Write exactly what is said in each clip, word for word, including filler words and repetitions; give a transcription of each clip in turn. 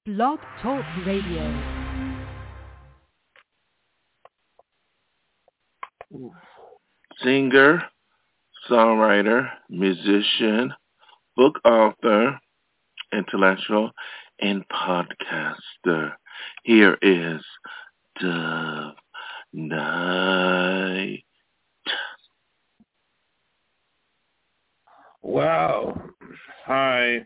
Blog Talk Radio. Singer, songwriter, musician, book author, intellectual, and podcaster. Here is Dove Night. Wow. Hi.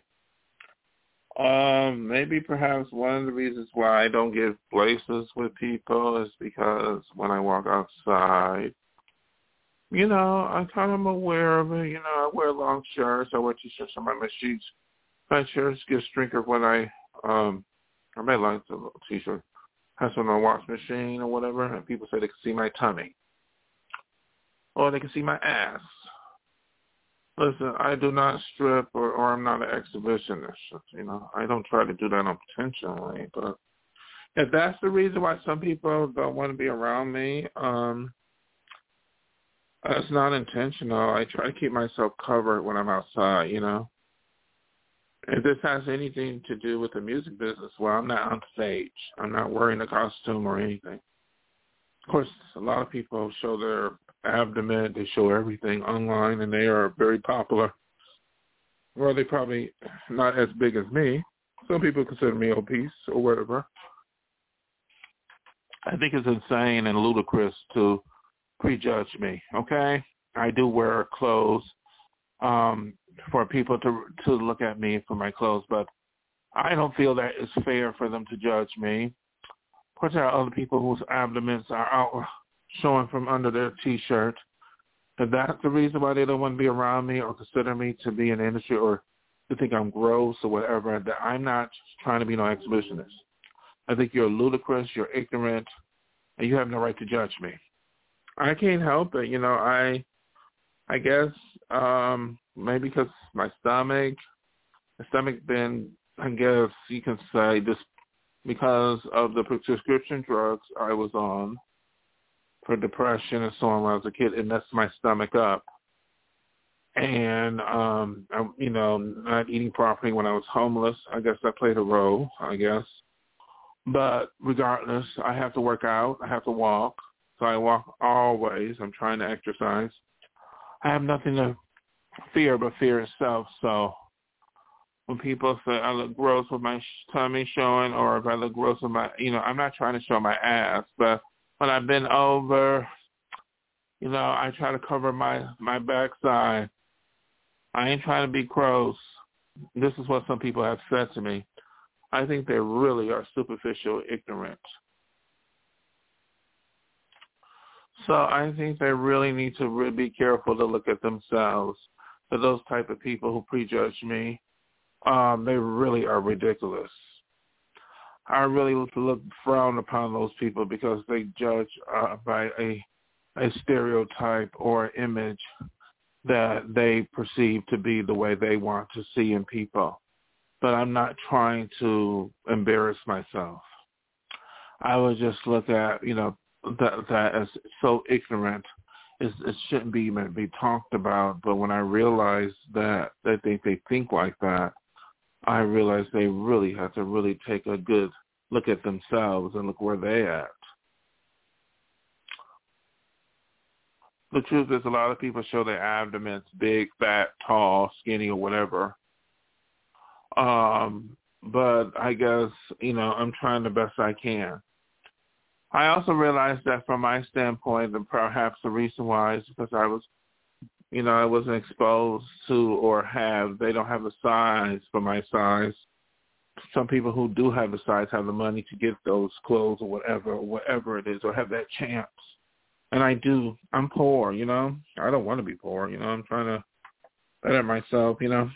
Um, maybe perhaps one of the reasons why I don't get places with people is because when I walk outside, you know, I'm kind of aware of it. You know, I wear long shirts. I wear T-shirts on my machines. My shirts get strinker when I, um, I may like the T-shirt. Has on a wash machine or whatever, and people say they can see my tummy. Or they can see my ass. Listen, I do not strip or, or I'm not an exhibitionist. You know, I don't try to do that intentionally. But if that's the reason why some people don't want to be around me, um, it's not intentional. I try to keep myself covered when I'm outside, you know. If this has anything to do with the music business, well, I'm not on stage. I'm not wearing a costume or anything. Of course, a lot of people show their abdomen, they show everything online, and they are very popular. Well, they're probably not as big as me. Some people consider me obese or whatever. I think it's insane and ludicrous to prejudge me, okay? I do wear clothes um, for people to to look at me for my clothes, but I don't feel that it's fair for them to judge me. Of course, there are other people whose abdomens are out showing from under their T-shirt. If that's the reason why they don't want to be around me or consider me to be in the industry or to think I'm gross or whatever, that I'm not trying to be no exhibitionist. I think you're ludicrous, you're ignorant, and you have no right to judge me. I can't help it. You know, I I guess um, maybe because my stomach, my stomach been, I guess you can say, this because of the prescription drugs I was on for depression and so on when I was a kid, it messed my stomach up. And, um, I, you know, not eating properly when I was homeless, I guess that played a role, I guess. But regardless, I have to work out. I have to walk. So I walk always. I'm trying to exercise. I have nothing to fear but fear itself. So when people say I look gross with my tummy showing or if I look gross with my, you know, I'm not trying to show my ass. But when I've been over, you know, I try to cover my, my backside. I ain't trying to be gross. This is what some people have said to me. I think they really are superficial, ignorant. So I think they really need to really be careful to look at themselves. For those type of people who prejudge me, um, they really are ridiculous. I really look frown upon those people because they judge uh, by a a stereotype or image that they perceive to be the way they want to see in people. But I'm not trying to embarrass myself. I would just look at, you know, that that as so ignorant. It's, it shouldn't be even be talked about. But when I realize that that they, they think like that, I realize they really have to really take a good look at themselves and look where they at. The truth is a lot of people show their abdomens big, fat, tall, skinny, or whatever. Um, but I guess, you know, I'm trying the best I can. I also realized that from my standpoint, and perhaps the reason why is because I was, you know, I wasn't exposed to or have, they don't have the size for my size. Some people who do have the size have the money to get those clothes or whatever, or whatever it is, or have that chance. And I do. I'm poor, you know. I don't want to be poor, you know. I'm trying to better myself, you know.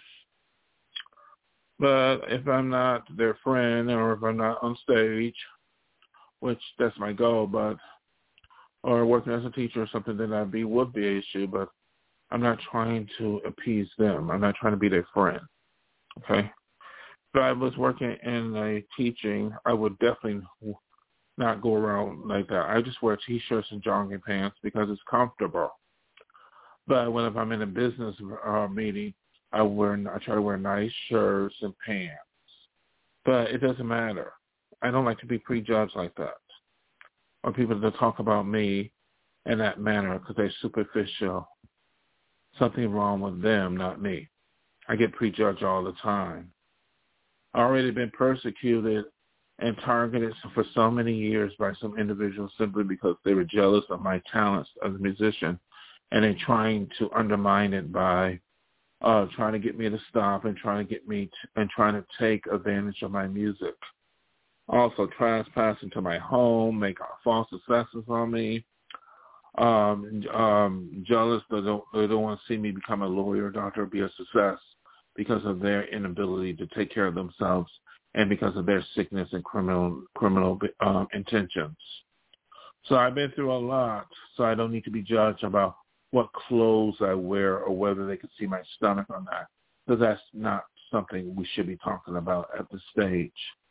But if I'm not their friend or if I'm not on stage, which that's my goal, but or working as a teacher or something, then that'd be would be an issue. But I'm not trying to appease them. I'm not trying to be their friend. Okay. If I was working in a teaching, I would definitely not go around like that. I just wear T-shirts and jogging pants because it's comfortable. But when if I'm in a business uh, meeting, I wear I try to wear nice shirts and pants. But it doesn't matter. I don't like to be prejudged like that, or people that talk about me in that manner because they're superficial. Something wrong with them, not me. I get prejudged all the time. I've already been persecuted and targeted for so many years by some individuals simply because they were jealous of my talents as a musician, and they're trying to undermine it by uh, trying to get me to stop and trying to get me t- and trying to take advantage of my music. Also trespass into my home, make false assessments on me. Um, um, jealous they don't, they don't want to see me become a lawyer, doctor, or be a success because of their inability to take care of themselves and because of their sickness and criminal criminal um, intentions. So I've been through a lot, so I don't need to be judged about what clothes I wear or whether they can see my stomach or not, because that's not something we should be talking about at this stage.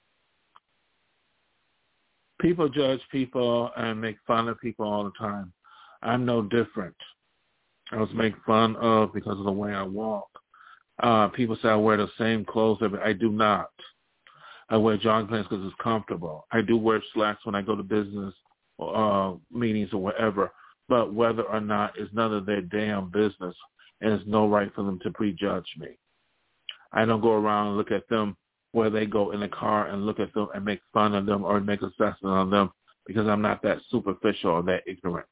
People judge people and make fun of people all the time. I'm no different. I was made fun of because of the way I walk. Uh, people say I wear the same clothes. I do not. I wear jogging pants because it's comfortable. I do wear slacks when I go to business uh, meetings or whatever, but whether or not is none of their damn business, and it's no right for them to prejudge me. I don't go around and look at them where they go in the car and look at them and make fun of them or make assessment on them because I'm not that superficial or that ignorant.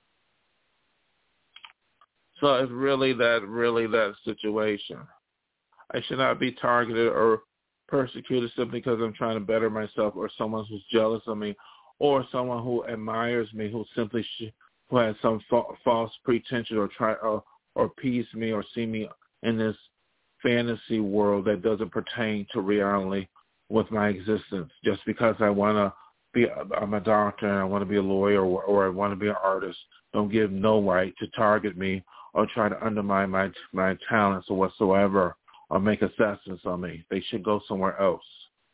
So it's really that, really that situation. I should not be targeted or persecuted simply because I'm trying to better myself, or someone who's jealous of me, or someone who admires me, who simply sh- who has some fa- false pretension or try or, or appease me or see me in this fantasy world that doesn't pertain to reality with my existence. Just because I want to be, I'm a doctor and I want to be a lawyer, or, or I want to be an artist, don't give no right to target me or try to undermine my my talents or whatsoever, or make assessments on me. They should go somewhere else.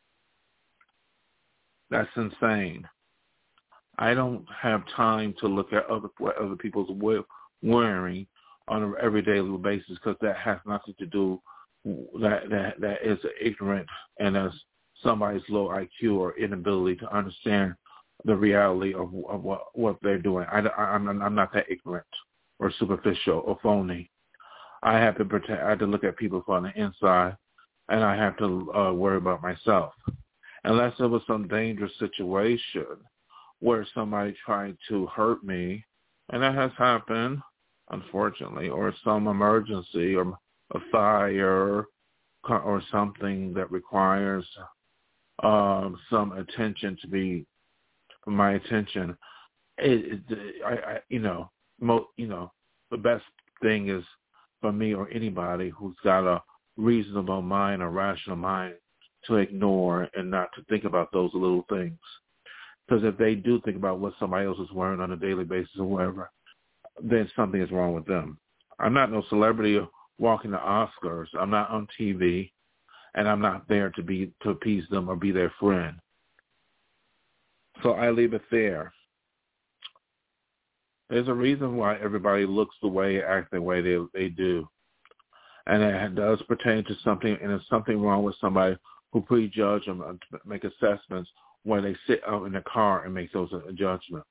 That's insane. I don't have time to look at other what other people's wearing on an everyday basis, because that has nothing to do. That that that is ignorant and as somebody's low I Q or inability to understand the reality of, of what what they're doing. I, I, I'm I'm not that ignorant or superficial or phony. I have to protect. I have to look at people from the inside, and I have to uh, worry about myself. Unless it was some dangerous situation where somebody tried to hurt me, and that has happened, unfortunately, or some emergency or a fire or something that requires um, some attention to be my attention. It, it, I, I, you know, mo, you know, the best thing is for me or anybody who's got a reasonable mind, a rational mind, to ignore and not to think about those little things. Because if they do think about what somebody else is wearing on a daily basis or whatever, then something is wrong with them. I'm not no celebrity walking the Oscars. I'm not on T V, and I'm not there to be to appease them or be their friend. So I leave it there. There's a reason why everybody looks the way, act the way they they do. And it does pertain to something, and there's something wrong with somebody who prejudge them and make assessments when they sit out in the car and make those judgments.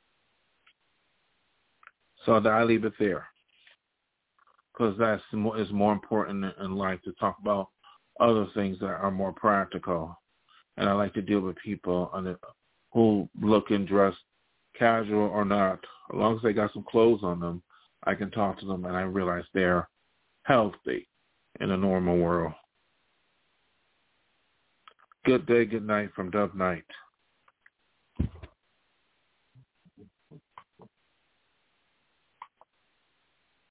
So I leave it there, because that's more, is more important in life, to talk about other things that are more practical. And I like to deal with people who look and dress casual or not. As long as they got some clothes on them, I can talk to them and I realize they're healthy in a normal world. Good day, good night from Dove Night.